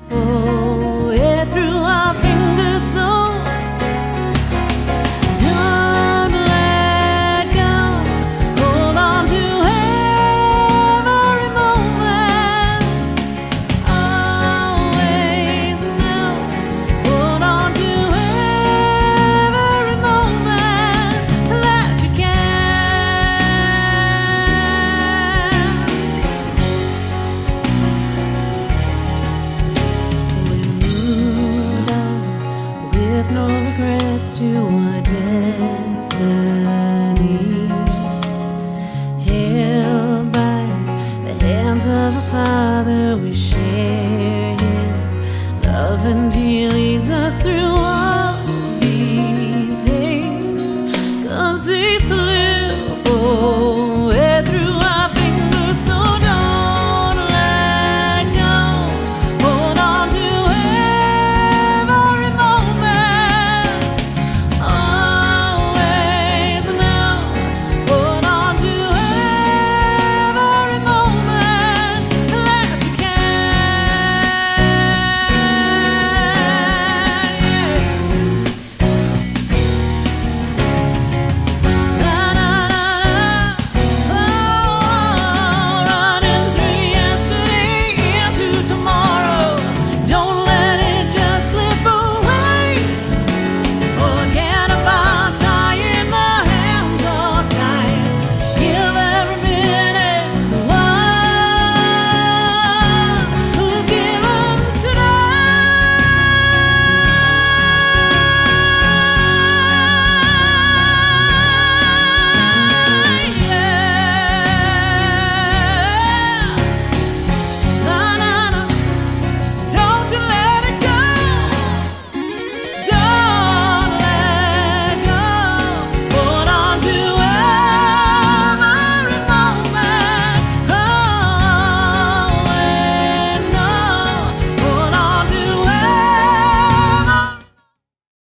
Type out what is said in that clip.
Oh, it through our fingers, so don't let go. Hold on to every moment. Always know. Hold on to every moment that you can. We moved on with no regrets to our destiny, held by the hands of the Father. We share His love and He leads us through